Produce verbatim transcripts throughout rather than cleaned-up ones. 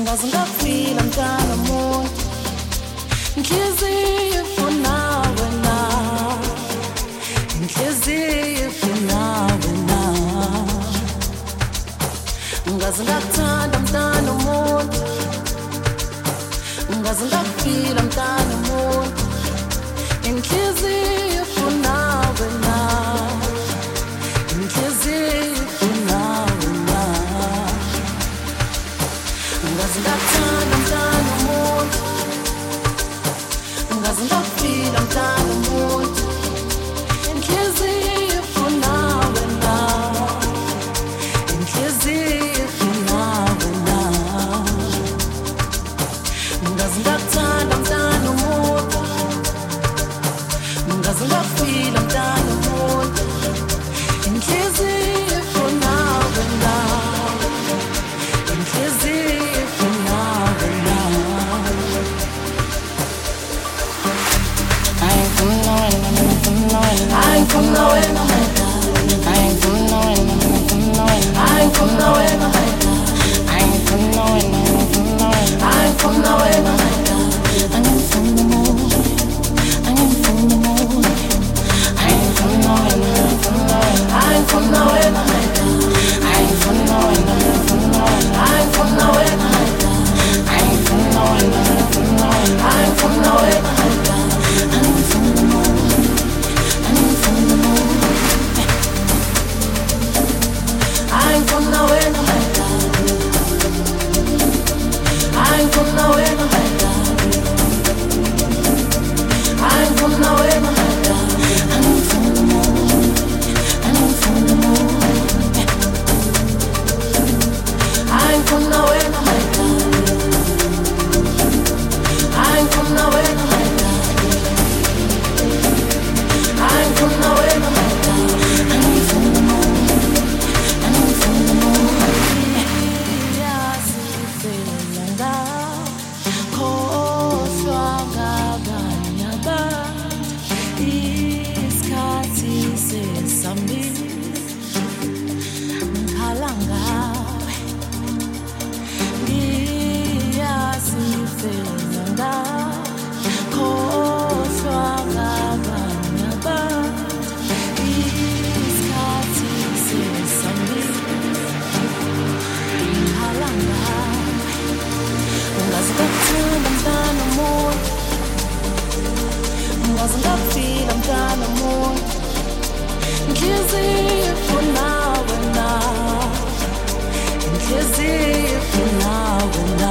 ngaze ngafila mntana muntu inhliziyo ifuna wena inhliziyo ifuna wena ngaze ngakuthanda mntana muntu ngaze ngafila mntana muntu inhliziyo ifuna wena inhliziyo ifuna wena ngaze ngakuthanda mntana muntu ngaze ngafila mntana muntu inhliziyo ifuna wena inhliziyo ifuna wena ngaze ngakuthanda mntana muntu ngaze ngafila mntana muntu inhliziyo ifuna wena inhliziyo ifuna wena. I ain't from nowhere, I ain't from nowhere, I ain't from nowhere, I ain't from nowhere, I ain't from nowhere, I ain't from nowhere, I ain't from the moon, I ain't from the moon, I ain't from nowhere, I ain't from nowhere, I ain't from nowhere, I ain't from nowhere, I ain't from nowhere, I ain't from nowhere, I ain't from the moon, I ain't from the moon, I ain't from nowhere, I ain't from nowhere, I ain't from nowhere, I ain't from the moon, I ain't from the moon, I ain't from nowhere, I ain't from nowhere, I ain't from nowhere, I ain't from the moon, I ain't from the moon. Yasifela khohlwa ngabanye abantu isikhathi sesambili ngikhala ngawe ngiyasifela khohlwa ngabanye abantu isikhathi sesambili ngikhala ngawe ungaze ngakuthanda mntana muntu ungaze ngafila mntana muntu inhliziyo ifuna wena inhliziyo ifuna wena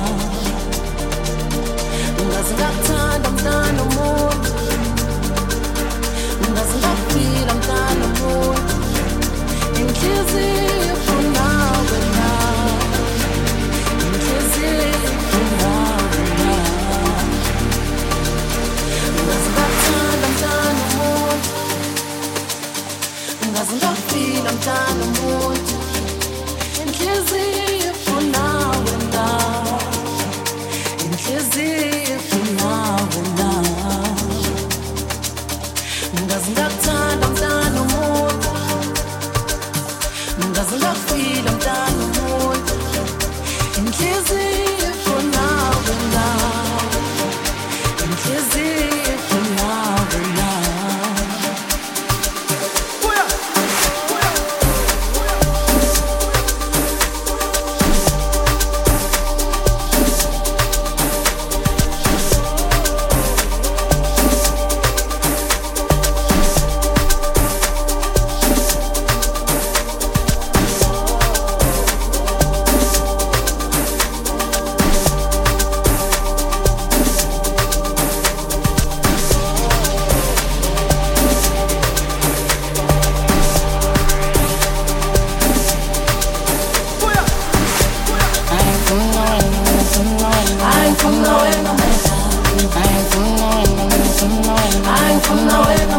ungaze ngakuthanda mntana muntu ungaze ngafila mntana muntu inhliziyo ifuna wena inhliziyo ifuna wena ungaze ngakuthanda mntana muntu ungaze ngafila mntana muntu inhliziyo ifuna wena inhliziyo ifuna wena ungaze ngakuthanda mntana muntu ungaze ngafila mntana muntu inhliziyo ifuna wena inhliziyo ifuna wena. I ain't from nowhere, I ain't from nowhere, I ain't from nowhere,